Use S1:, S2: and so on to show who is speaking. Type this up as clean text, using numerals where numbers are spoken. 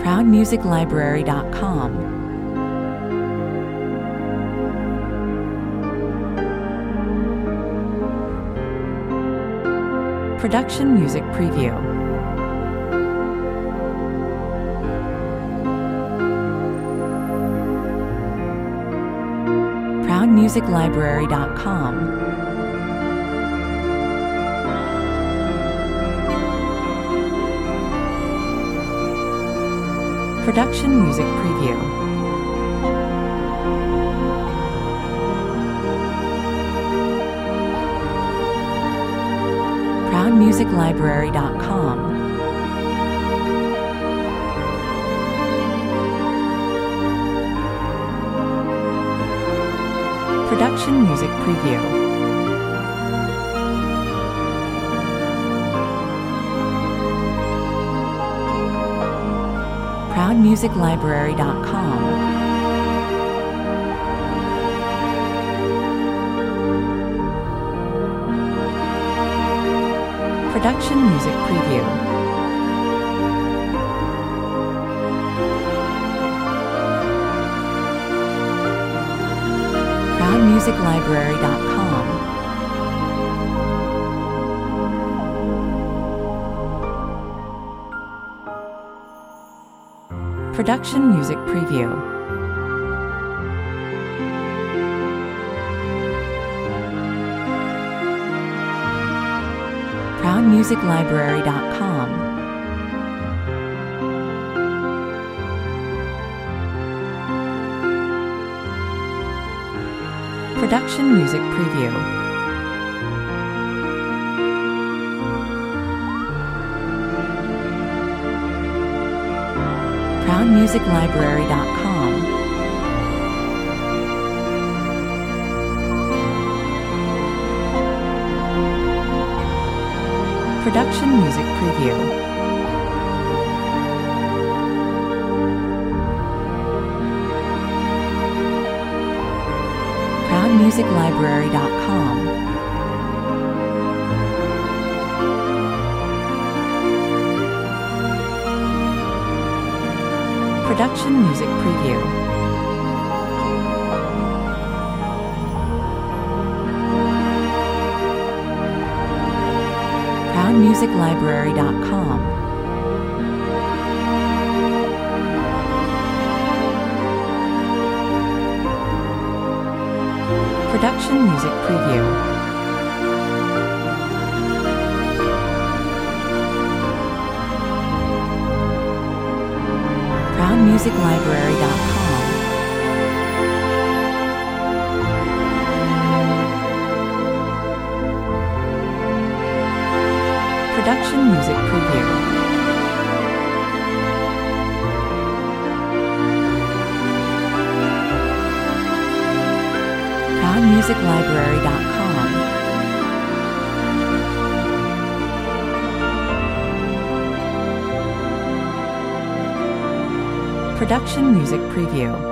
S1: ProudMusicLibrary.com. Production Music Preview. ProudMusicLibrary.com. Production Music Preview. ProudMusicLibrary.com. Production Music Preview. ProudMusicLibrary.com. Production Music Preview. ProudMusicLibrary.com. Production Music Preview. ProudMusicLibrary.com. Production Music Preview. ProudMusicLibrary.com. Production Music Preview. ProudMusicLibrary.com. Production Music Preview. ProudMusicLibrary.com. Production Music Preview. ProudMusicLibrary.com. Production Music Preview. ProudMusicLibrary.com. Production Music Preview.